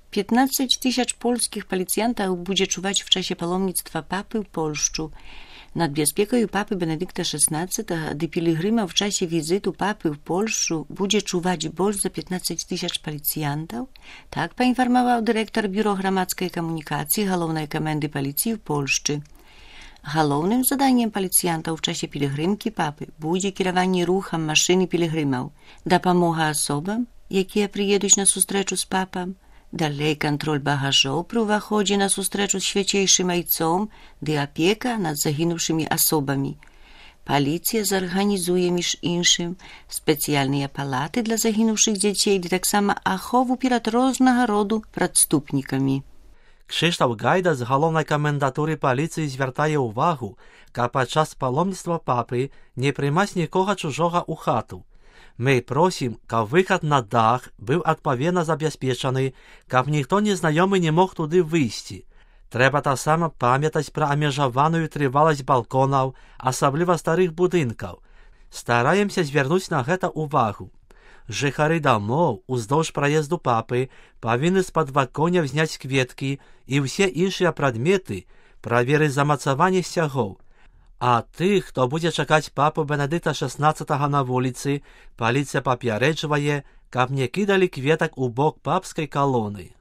15 tysięcy polskich policjantów będzie czuwać w czasie palomnictwa papy w Polsce. Nad bezpieką papy Benedykta XVI do piligrimów w czasie wizytu papy w Polsce będzie czuwać больше za 15 tysięcy policjantów, tak poinformował dyrektor Biura Громадської Komunikacji Głównej Komendy Policji w Polsce. Głównym zadaniem policjantów w czasie piligrimki papy będzie kierowanie ruchem maszyny piligrimów, dopomoga osobom, jakie przyjedą na zustreczu z papą, dalej kontrol bagażu przy wychodzie na zustreczu z świętejszym ojcem, i opieka nad zaginącymi osobami. Policja zorganizuje między innymi specjalne palaty dla zaginących dzieci i tak samo ochowę przed różnego rodzaju przestępnikami. Krzysztof Gajda z Головної комендатури поліції звертає увагу, що під час паломництва папи не приймать нікого чужого у хату. Ми просимо, щоб вихід на дах був відповідно забезпечений, щоб ніхто незнайомий не мог туди вийти. Треба так само пам'ятати про обмежовану тривалість балконів, особливо старих будинків. Стараємося звернути на це увагу. Жихари домов уздовж проїзду папи повинні з підвіконня зняти квітки і всі інші предмети, перевірити замацування стягов. А тих, хто буде чекати папу Бенедикта XVI на вулиці, поліція попереджує, щоб не кидали квіток у бок папської колони.